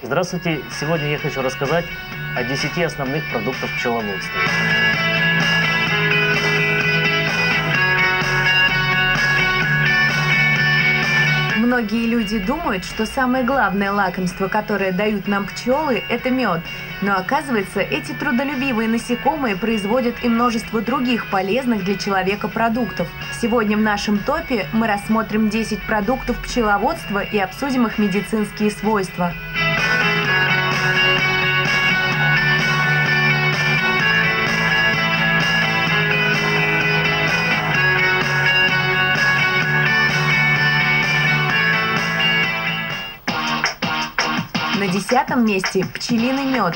Здравствуйте! Сегодня я хочу рассказать о 10 основных продуктах пчеловодства. Многие люди думают, что самое главное лакомство, которое дают нам пчелы, это мед. Но оказывается, эти трудолюбивые насекомые производят и множество других полезных для человека продуктов. Сегодня в нашем топе мы рассмотрим 10 продуктов пчеловодства и обсудим их медицинские свойства. На 10-м месте пчелиный мед.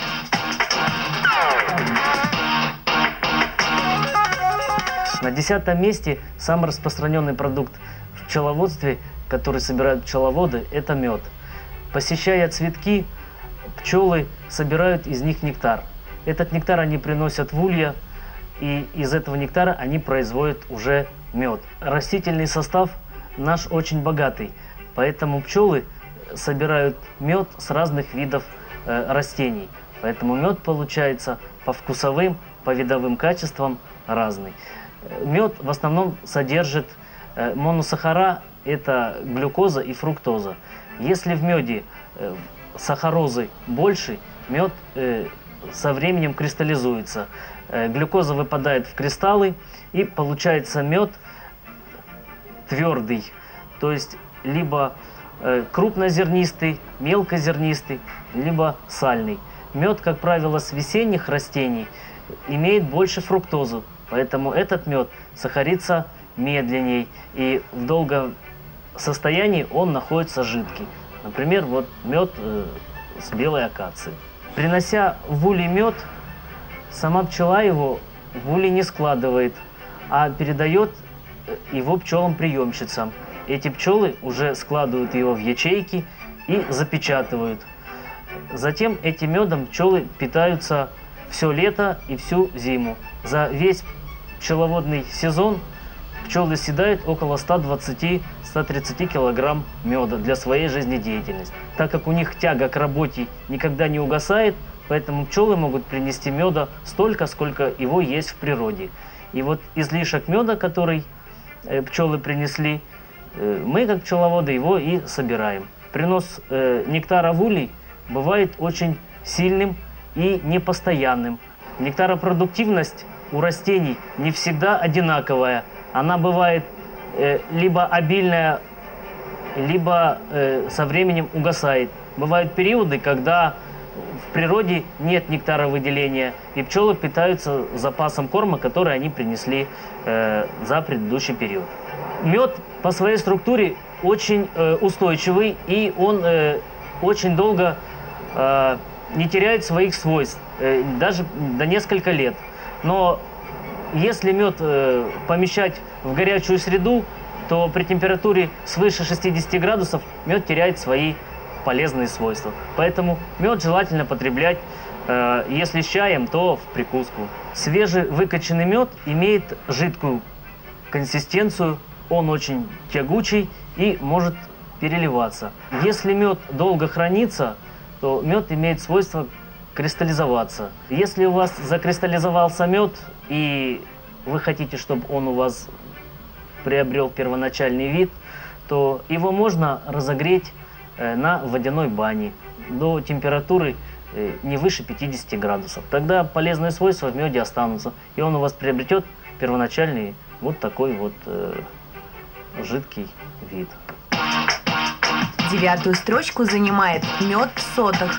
На 10-м месте самый распространенный продукт в пчеловодстве, который собирают пчеловоды, это мед. Посещая цветки, пчелы собирают из них нектар. Этот нектар они приносят в улья, и из этого нектара они производят уже мед. Растительный состав наш очень богатый, поэтому пчелы собирают мед с разных видов растений. Поэтому мед получается по вкусовым, по видовым качествам разный. Мед в основном содержит моносахара, это глюкоза и фруктоза. Если в меде сахарозы больше, мед со временем кристаллизуется. Глюкоза выпадает в кристаллы, и получается мед твердый, то есть либо крупнозернистый, мелкозернистый, либо сальный. Мед, как правило, с весенних растений имеет больше фруктозу, поэтому этот мед сахарится медленней, и в долгом состоянии он находится жидкий. Например, вот мед с белой акации. Принося в улей мед, сама пчела его в улей не складывает, а передает его пчелам-приемщицам. Эти пчелы уже складывают его в ячейки и запечатывают. Затем этим медом пчелы питаются все лето и всю зиму. За весь пчеловодный сезон пчелы съедают около 120-130 килограмм меда для своей жизнедеятельности. Так как у них тяга к работе никогда не угасает, поэтому пчелы могут принести меда столько, сколько его есть в природе. И вот излишек меда, который пчелы принесли, мы, как пчеловоды, его и собираем. Принос нектара в улей бывает очень сильным и непостоянным. Нектаропродуктивность у растений не всегда одинаковая. Она бывает либо обильная, либо со временем угасает. Бывают периоды, когда в природе нет нектаровыделения, и пчелы питаются запасом корма, который они принесли за предыдущий период. Мед по своей структуре очень устойчивый, и он очень долго не теряет своих свойств, даже до нескольких лет. Но если мед помещать в горячую среду, то при температуре свыше 60 градусов мед теряет свои полезные свойства. Поэтому мед желательно потреблять, если с чаем, то в прикуску. Свежевыкачанный мед имеет жидкую консистенцию, он очень тягучий и может переливаться. Если мед долго хранится, то мед имеет свойство кристаллизоваться. Если у вас закристаллизовался мед и вы хотите, чтобы он у вас приобрел первоначальный вид, то его можно разогреть на водяной бане до температуры не выше 50 градусов. Тогда полезные свойства в меде останутся, и он у вас приобретет первоначальный вот такой вот жидкий вид. 9-ю строчку занимает мед в сотах.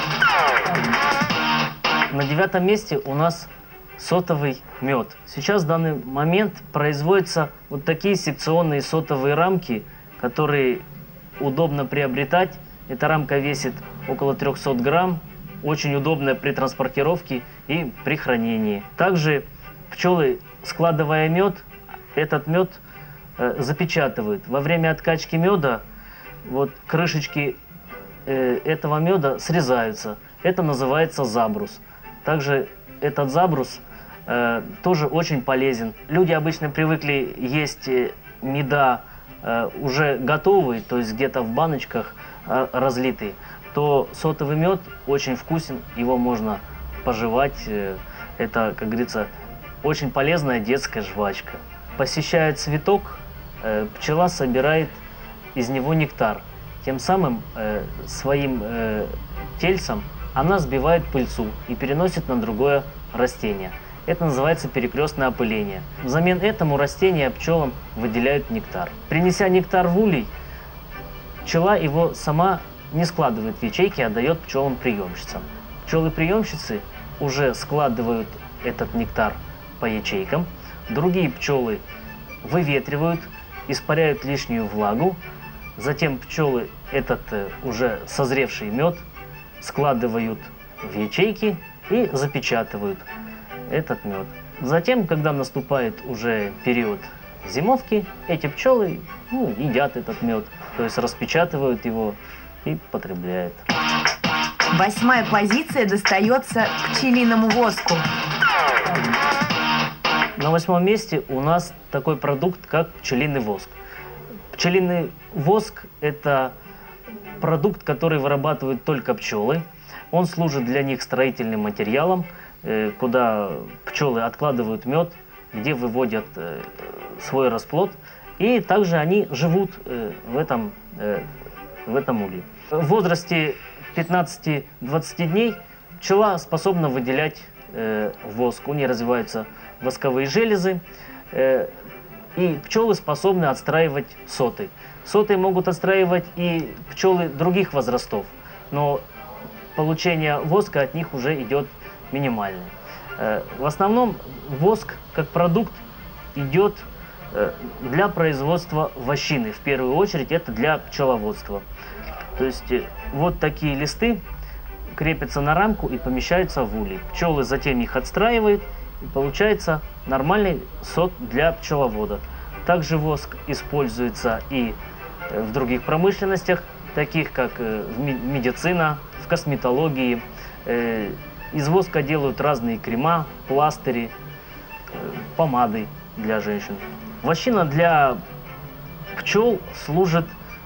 На 9-м месте у нас сотовый мед. Сейчас в данный момент производятся вот такие секционные сотовые рамки, которые удобно приобретать. Эта рамка весит около 300 грамм, очень удобная при транспортировке и при хранении. Также пчелы, складывая мед, этот мед запечатывают. Во время откачки меда вот крышечки этого меда срезаются. Это называется забрус. Также этот забрус тоже очень полезен. Люди обычно привыкли есть меда уже готовые, то есть где-то в баночках разлитые. то сотовый мед очень вкусен, его можно пожевать. Это, как говорится, очень полезная детская жвачка. Посещая цветок, пчела собирает из него нектар. Тем самым своим тельцем она сбивает пыльцу и переносит на другое растение. Это называется перекрестное опыление. Взамен этому растения пчелам выделяют нектар. Принеся нектар в улей, пчела его сама не складывает в ячейки, а дает пчелам-приемщицам. Пчелы-приемщицы уже складывают этот нектар по ячейкам. Другие пчелы выветривают, испаряют лишнюю влагу. Затем пчелы этот уже созревший мед складывают в ячейки и запечатывают этот мед. Затем, когда наступает уже период зимовки, эти пчелы едят этот мед, то есть распечатывают его и потребляют. 8-я позиция достается пчелиному воску. На 8-м месте у нас такой продукт, как пчелиный воск. Пчелиный воск – это продукт, который вырабатывают только пчелы. Он служит для них строительным материалом, куда пчелы откладывают мед, где выводят свой расплод. И также они живут в этом улье. В возрасте 15-20 дней пчела способна выделять воск. У нее развиваются восковые железы, и пчелы способны отстраивать соты. Соты могут отстраивать и пчелы других возрастов, но получение воска от них уже идет минимальное. В основном воск как продукт идет для производства вощины. В первую очередь это для пчеловодства. То есть вот такие листы крепятся на рамку и помещаются в улей. Пчелы затем их отстраивают, и получается нормальный сот для пчеловода. Также воск используется и в других промышленностях, таких как медицина, в косметологии. Из воска делают разные крема, пластыри, помады для женщин. Вощина для пчел служит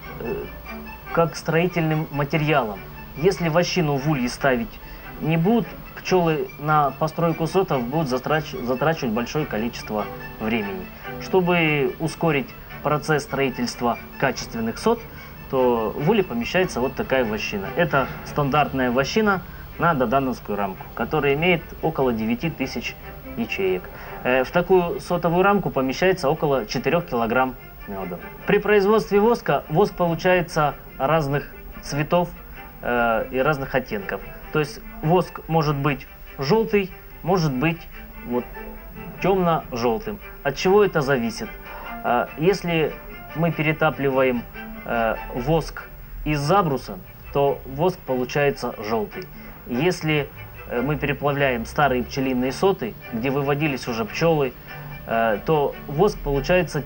как строительным материалом. Если вощину в улье ставить не будут, пчелы на постройку сотов будут затрачивать большое количество времени. Чтобы ускорить процесс строительства качественных сот, то в улей помещается вот такая вощина. Это стандартная вощина на додановскую рамку, которая имеет около 9000 ячеек. В такую сотовую рамку помещается около 4 килограмм меда. При производстве воска воск получается разных цветов и разных оттенков. То есть воск может быть желтый, может быть темно-желтым. От чего это зависит? Если мы перетапливаем воск из забруса, то воск получается желтый. Если мы переплавляем старые пчелиные соты, где выводились уже пчелы, то воск получается